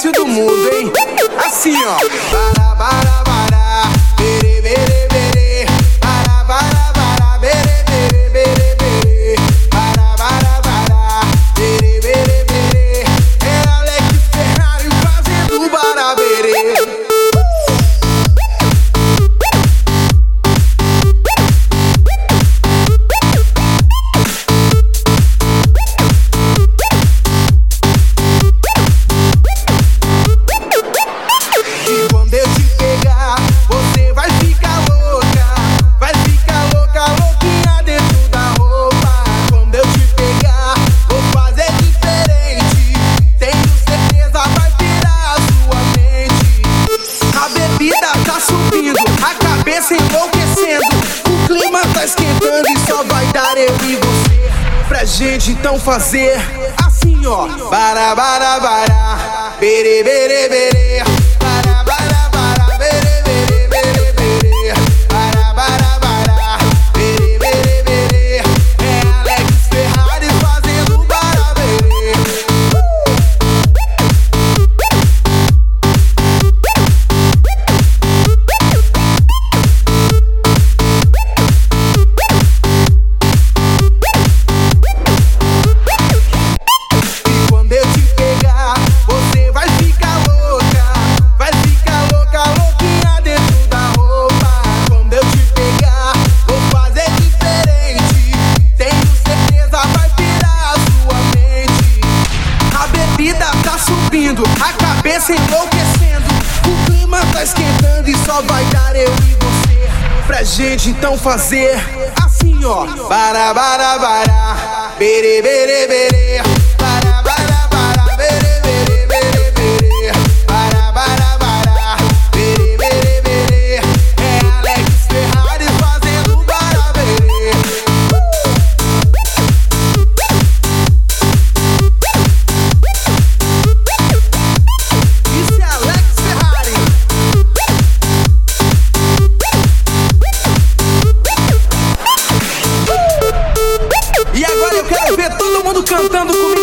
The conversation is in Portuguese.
sucesso do mundo, hein? Assim, ó. Bara, bara, bara, bere, bere, bere. Bara, bara, bara, bere, bere, bere, bere. Bara, bara, bara, bere, bere, bere. É Alex Ferrari fazendo barabere. Enlouquecendo, o clima tá esquentando e só vai dar eu e você pra gente então fazer assim, ó. Bara, bara, bara, bere, bere, bere. Bara, bara, bara, bere, bere, bere, bere. Bara, bara, bara, bere, bere, bere. É Alex Ferrari fazendo barabere. A cabeça enlouquecendo, o clima tá esquentando e só vai dar eu e você pra gente então fazer assim, ó. Bara, bara, bara, bere, bere, bere. Bara, bara, bara, bere, bere, bere, bere. Bara, bara, bara, bere, bere, bere. É Alex Ferrari fazendo barabere. E agora eu quero ver todo mundo cantando comigo.